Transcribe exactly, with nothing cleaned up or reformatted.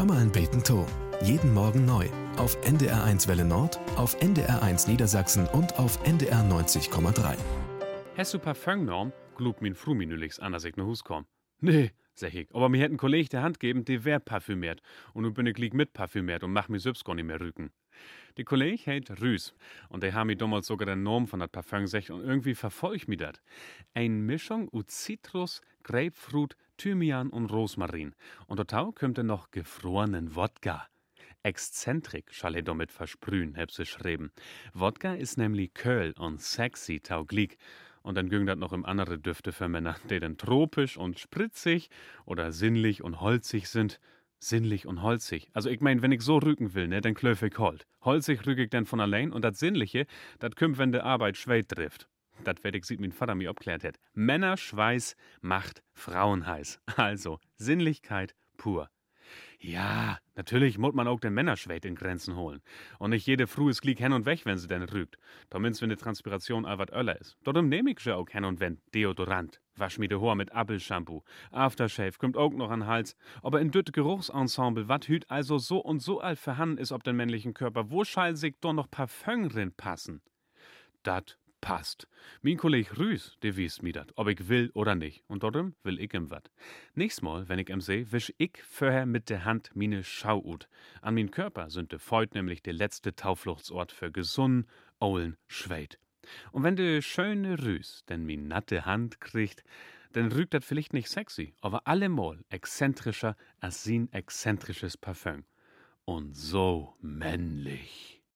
Hör mal ein Beten to. Jeden Morgen neu. Auf N D R eins Welle Nord, auf N D R eins Niedersachsen und auf N D R neunzig Komma drei. Hast du Parfümnorm? Glub min Fru minüligs an, als ich nach Hus komm. Nee, sag ich. Aber mir hätt ein Kolleg der Hand geben, der wär parfümiert. Und nun bin ich lieg mit parfümiert und mach mir selbst gar nicht mehr rücken. Die Kolleg heißt Rüs. Und der haben mir damals sogar den Norm von dat Parfüm gesagt und irgendwie verfolg mi dat. Ein Mischung u Zitrus, Grapefruit, Thymian und Rosmarin. Und total kommt dann noch gefrorenen Wodka. Exzentrik schall er damit versprühen, hab sie schreiben. Wodka ist nämlich köhl und sexy tauglich. Und dann ging dat noch im andere Düfte für Männer, die dann tropisch und spritzig oder sinnlich und holzig sind. Sinnlich und holzig. Also ich mein, wenn ich so rücken will, ne, dann klöf ich Holt. Holzig rück ich dann von allein und dat Sinnliche, dat kümmt, wenn de Arbeit schweit trifft. Dat werd ich, sieht mein Vater mir abklärt hat. Männerschweiß macht Frauen heiß. Also, Sinnlichkeit pur. Ja, natürlich muss man auch den Männerschweit in Grenzen holen. Und nicht jede Früh ist glieg hin und weg, wenn sie denn rügt. Damit, wenn die Transpiration all wat öller ist. Darum nehm ich ja auch hin und wenn Deodorant. Wasch mir de Haar mit Appelshampoo. Aftershave kommt auch noch an den Hals. Aber in dütte Geruchsensemble, wat hüt also so und so all vorhanden ist ob den männlichen Körper, wo schall sich doch noch Parfüm rin passen? Dat passt. Mein Kolleg Rüs, der wies mi dat, ob ich will oder nicht. Und darum will ich ihm wat. Nächstes Mal, wenn ich ihm seh, wisch ich vorher mit der Hand mine Schau ut. An min Körper sind de Feut nämlich der letzte Taufluchtsort für gesunden, ollen Schweit. Und wenn de schöne Rüs denn mi natte Hand kriegt, dann rügt dat vielleicht nicht sexy, aber allemal exzentrischer als sin exzentrisches Parfüm. Und so männlich.